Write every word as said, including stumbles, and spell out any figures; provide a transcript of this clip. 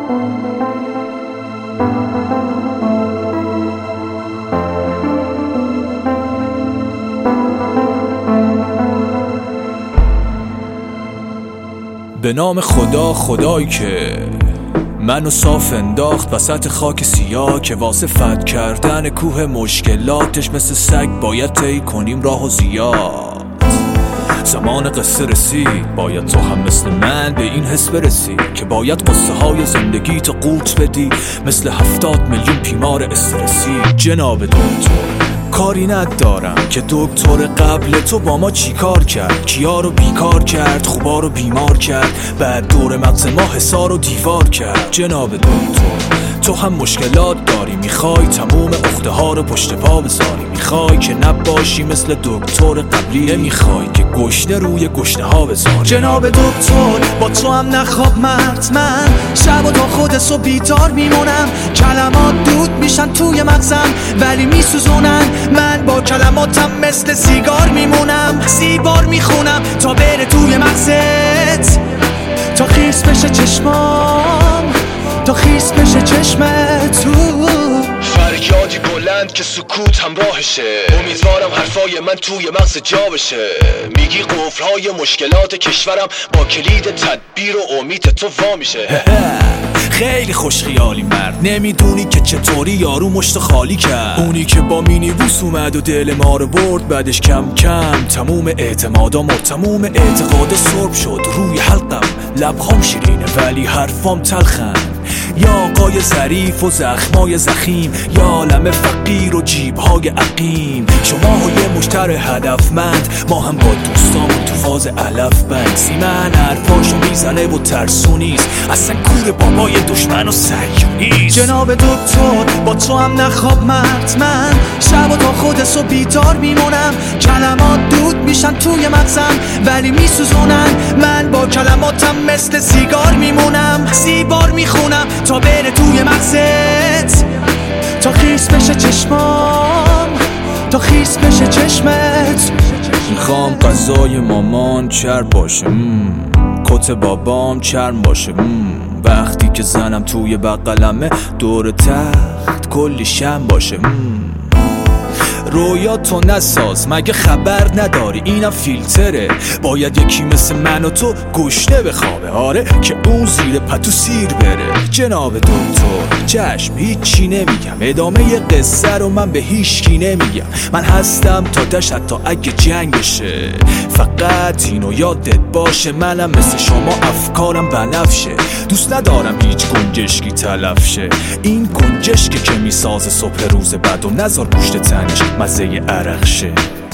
به نام خدا، خدایی که منو صاف انداخت وسط خاک سیاه، که واسه فتح کردن کوه مشکلاتش مثل سگ باید طی کنیم راه و زیاد. زمان قصه رسید، باید تو هم مثل من به این حس برسی که باید قصه های زندگی تو قورت بدی مثل هفتاد میلیون بیمار استرسی. جناب دکتر، کاری ندارم که دکتر قبل تو با ما چی کار کرد، کیا رو بیکار کرد، خوبا رو بیمار کرد، بعد دور مغز ما حصار و دیوار کرد. جناب دکتر، تو هم مشکلات داری، میخوای تموم عقده ها رو پشت پا بذاری، میخوای که نباشی مثل دکتر قبلی، نمیخوای که گشنه روی گشنه ها بذاری. جناب دکتر، با تو هم نخواب مرد، من شب و تا خود صبح بیدار میمونم، کلمات دود میشن توی مغزم ولی میسوزونن، من با کلماتم مثل سیگار میمونم، سیبار میخونم تا بره توی مغزت، تا خیس بشه چشمام، تا خیس بشه چشمت تو. فریادی بلند که سکوت همراهشه، امیدوارم حرفای من توی مغز جا بشه. میگی قفلهای مشکلات کشورم با کلید تدبیر و امید تو وا میشه. خیلی خوش خیالی مرد، نمیدونی که چطوری یارو مشت خالی کرد، اونی که با مینی بوس اومد و دل ما رو برد، بعدش کم کم تموم اعتمادا مرد، تموم اعتقاد سرب شد روی حلقم، لبهام شیرینه ولی حرفام تلخن، یا آقای ظریف و زخمای زخیم، یا عالم فقیر و جیبهای عقیم. شما های مشتر هدفمند، ما هم با دوستامون تو فاز علف بند، سیمن حرفاشو میزنه و ترسونیست، اصلا کور بابای دشمن و صهیونیست. جناب دکتر، با تو هم نخواب مرد، من شب و تا خود صبح بیدار میمونم، کلمات دود میشن توی مغزم ولی میسوزونن، من با کلماتم مثل سیگار میمونم، سیبار میخونم تا بره توی مغزت، تا خیس بشه چشمام، تا خیس بشه چشمت. میخوام غذای مامان چرب باشه، کت بابام چرم باشه، وقتی که زنم توی بغلمه دور تخت کلی شم باشه. رویا تو نساز، مگه خبر نداری اینم فیلتره، باید یکی مثل من و تو گشنه بخوابه، آره که اون زیر پتو سیر بره. جناب دکتر، چشم هیچی نمیگم، ادامه ی قصه رو من به هیچکی نمیگم، من هستم تا دشت تا اگه جنگ بشه، فقط اینو یادت باشه منم مثل شما افکارم بنفشه، دوست ندارم هیچ گنجشکی تلف شه، این گنجشکی که میسازه صبح روز بعد و نذار گوشت تنش مزه عرق شه.